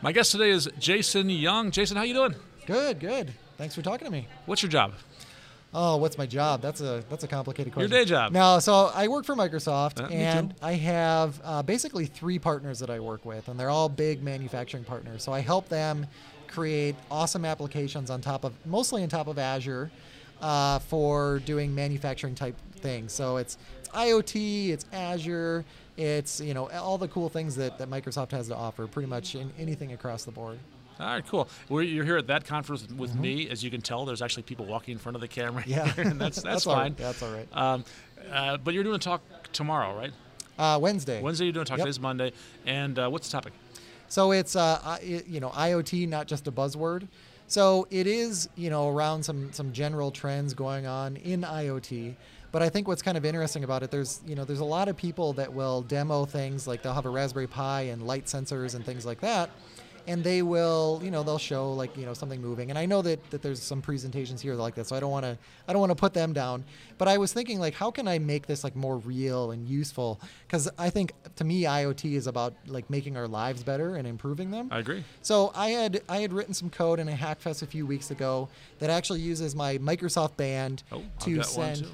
My guest today is Jason Young. Jason, how you doing? Good. Thanks for talking to me. What's your job? Oh, what's my job? That's a complicated question. Your day job? No, so I work for Microsoft, Me and too. I have basically 3 partners that I work with, and they're all big manufacturing partners. So I help them create awesome applications mostly on top of Azure, for doing manufacturing type things. So it's IoT, it's Azure, it's all the cool things that Microsoft has to offer, pretty much in anything across the board. All right, cool. You're here at that conference with me. As you can tell, there's actually people walking in front of the camera. Yeah, here, and that's all fine. right. That's all right. But you're doing a talk tomorrow, right? Wednesday. Wednesday you're doing a talk. Yep. Today's Monday. And what's the topic? So it's IoT, not just a buzzword. So it is around some general trends going on in IoT. But I think what's kind of interesting about it, there's a lot of people that will demo things, like they'll have a Raspberry Pi and light sensors and things like that. And they will, they'll show something moving. And I know that there's some presentations here like that, so I don't want to put them down. But I was thinking, how can I make this more real and useful? Because I think, to me, IoT is about making our lives better and improving them. I agree. So I had written some code in a Hackfest a few weeks ago that actually uses my Microsoft Band to send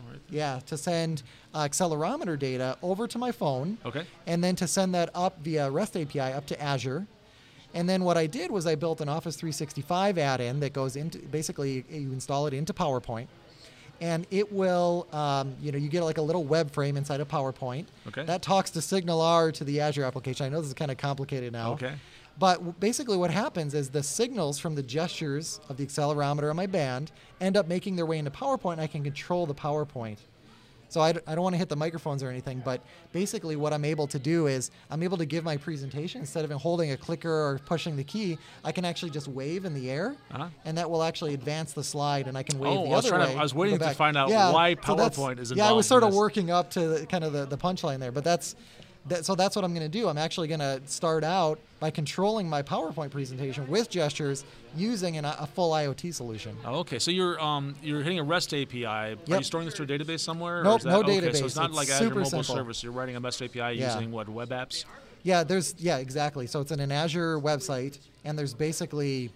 accelerometer data over to my phone. Okay. And then to send that up via REST API up to Azure. And then what I did was I built an Office 365 add-in that goes into, basically you install it into PowerPoint, and it will, you get a little web frame inside of PowerPoint. Okay. That talks to SignalR to the Azure application. I know this is kind of complicated now. Okay. But basically what happens is the signals from the gestures of the accelerometer on my band end up making their way into PowerPoint, and I can control the PowerPoint. So I don't want to hit the microphones or anything, but basically what I'm able to do is I'm able to give my presentation, instead of holding a clicker or pushing the key, I can actually just wave in the air, and that will actually advance the slide, and I can wave the other way. I was waiting go to back. find out why PowerPoint is involved. Yeah, I was sort in of this. working up to the punchline there, but so that's what I'm going to do. I'm actually going to start out by controlling my PowerPoint presentation with gestures using a full IoT solution. Oh, okay, so you're hitting a REST API. Are you storing this to a database somewhere? Nope, or is that, no okay, database. So it's not It's like Azure super Mobile simple. Service. You're writing a REST API using what, web apps? Yeah, exactly. So it's in an Azure website, and there's basically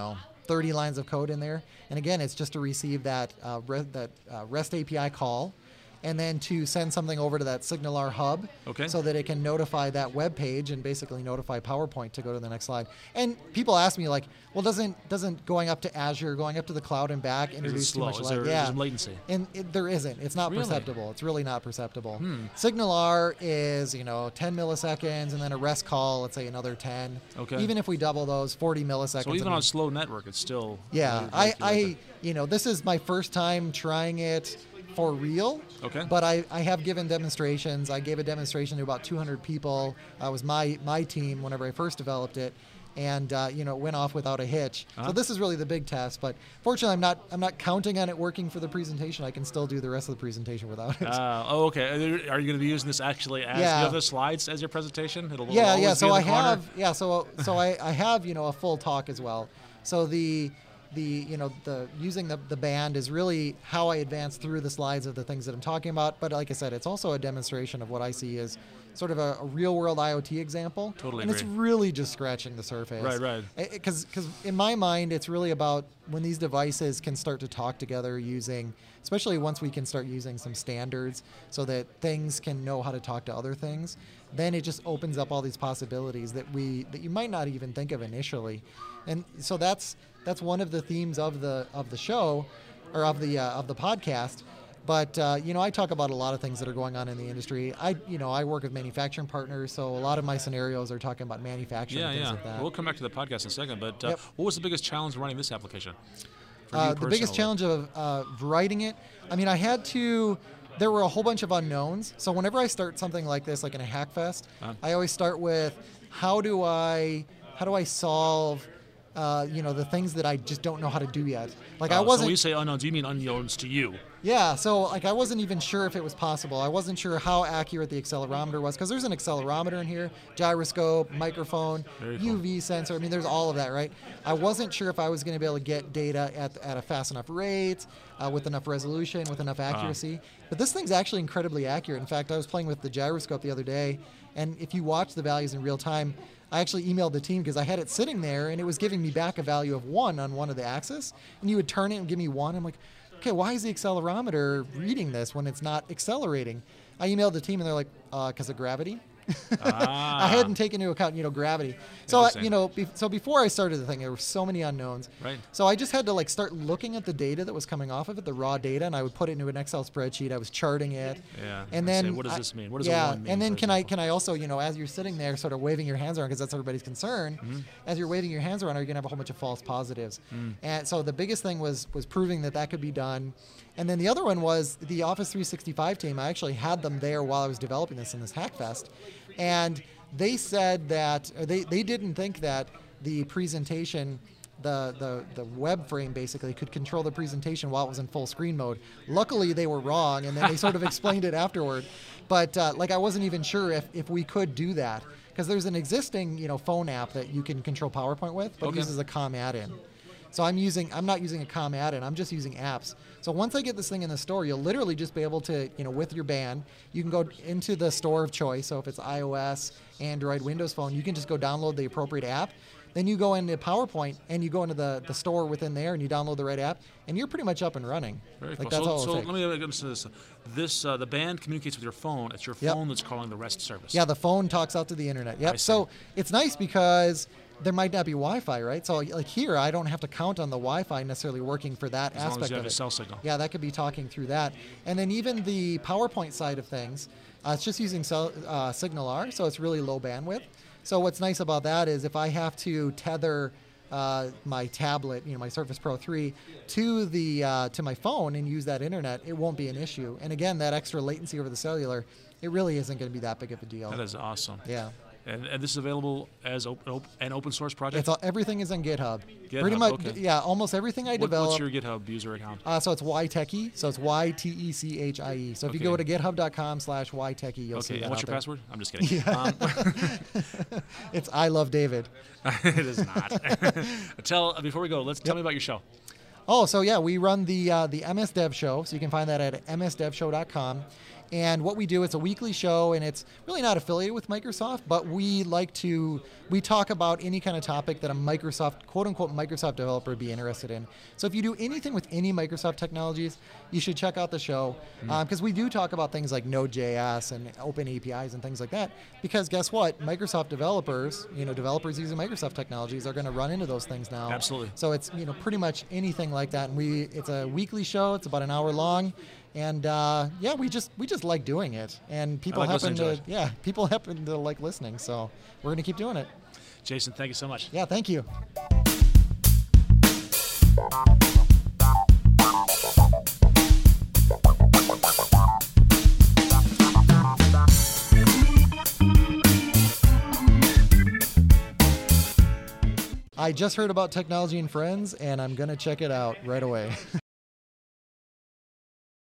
30 lines of code in there. And again, it's just to receive that REST API call, and then to send something over to that SignalR hub, so that it can notify that web page and basically notify PowerPoint to go to the next slide. And people ask me well, doesn't going up to Azure, going up to the cloud and back introduce too much lag? Is there some latency? And there isn't. It's not Really? perceptible. It's really not perceptible. SignalR is 10 milliseconds, and then a REST call, let's say another 10. Okay. Even if we double those, 40 milliseconds. So even on a slow network, it's still... Yeah, this is my first time trying it for real. Okay. But I have given demonstrations. I gave a demonstration to about 200 people. It was my team whenever I first developed it, and it went off without a hitch. So this is really the big test. But fortunately, I'm not counting on it working for the presentation. I can still do the rest of the presentation without it. Okay. Are you going to be using this actually as you have the slides as your presentation? It'll always be So in I the corner? have so I have a full talk as well. So the using the band is really how I advance through the slides of the things that I'm talking about. But like I said, it's also a demonstration of what I see as sort of a real world IoT example. Totally and agree. it's really just scratching the surface. Right. Because in my mind, it's really about when these devices can start to talk together especially once we can start using some standards so that things can know how to talk to other things, then it just opens up all these possibilities that you might not even think of initially. And so that's one of the themes of the show, or of the podcast. But I talk about a lot of things that are going on in the industry. I work with manufacturing partners, so a lot of my scenarios are talking about manufacturing and things like that. We'll come back to the podcast in a second. But what was the biggest challenge running this application? For you The biggest personally? challenge of writing it, there were a whole bunch of unknowns. So whenever I start something like this, like in a Hackfest, I always start with how do I solve the things that I just don't know how to do yet. I wasn't. So when you say unknowns, do you mean unknowns to you? Yeah, so I wasn't even sure if it was possible. I wasn't sure how accurate the accelerometer was, because there's an accelerometer in here, gyroscope, microphone, Very cool. UV sensor. There's all of that, right? I wasn't sure if I was going to be able to get data at a fast enough rate, with enough resolution, with enough accuracy. But this thing's actually incredibly accurate. In fact, I was playing with the gyroscope the other day, and if you watch the values in real time, I actually emailed the team because I had it sitting there and it was giving me back a value of 1 on one of the axis, and you would turn it and give me 1. I'm like, okay, why is the accelerometer reading this when it's not accelerating? I emailed the team and they're like, because of gravity. I hadn't taken into account, gravity. So, so before I started the thing, there were so many unknowns. Right. So I just had to start looking at the data that was coming off of it, the raw data, and I would put it into an Excel spreadsheet. I was charting it. Yeah. And then what does this mean? What does yeah, a 1 mean? and then for can I also, as you're sitting there sort of waving your hands around, because that's everybody's concern, as you're waving your hands around, are you going to have a whole bunch of false positives? And so the biggest thing was proving that could be done. And then the other one was the Office 365 team. I actually had them there while I was developing this in this Hackfest. And they said that they didn't think that the presentation, the web frame basically could control the presentation while it was in full screen mode. Luckily, they were wrong, and then they sort of explained it afterward. But I wasn't even sure if we could do that, because there's an existing phone app that you can control PowerPoint with, but it uses a COM add-in. So I'm not using a COM add-in, I'm just using apps. So once I get this thing in the store, you'll literally just be able to, with your band, you can go into the store of choice. So if it's iOS, Android, Windows Phone, you can just go download the appropriate app. Then you go into PowerPoint and you go into the store within there and you download the right app, and you're pretty much up and running. Very cool. That's all So it'll let take. me get into this. The band communicates with your phone. It's your phone that's calling the REST service. Yeah, the phone talks out to the internet. I Yep. see. So it's nice because there might not be Wi-Fi, right? So like here, I don't have to count on the Wi-Fi necessarily working for that As long aspect as you of have it. a cell signal. Yeah, that could be talking through that. And then even the PowerPoint side of things, it's just using Signal R, so it's really low bandwidth. So what's nice about that is if I have to tether my tablet, my Surface Pro 3, to my phone and use that internet, it won't be an issue. And again, that extra latency over the cellular, it really isn't going to be that big of a deal. That is awesome. Yeah. And this is available as an open source project? It's everything is on GitHub. GitHub, Pretty much, okay. yeah. Almost everything I develop. What's your GitHub user account? So it's YTechie. So it's YTECHIE. So if you go to github.com/YTechie, you'll see that. And what's out your there. password? I'm just kidding. It's I love David. It is not. Before we go, tell me about your show. Oh, so yeah, we run the MS Dev Show. So you can find that at msdevshow.com. And what we do, it's a weekly show, and it's really not affiliated with Microsoft, but we talk about any kind of topic that a Microsoft, quote-unquote Microsoft developer would be interested in. So if you do anything with any Microsoft technologies, you should check out the show, because we do talk about things like Node.js and open APIs and things like that, because guess what? Microsoft developers, developers using Microsoft technologies are going to run into those things now. Absolutely. So it's, pretty much anything like that. And it's a weekly show. It's about an hour long. And we just like doing it, and people happen to like listening. So we're gonna keep doing it. Jason, thank you so much. Yeah, thank you. I just heard about Technology and Friends, and I'm gonna check it out right away.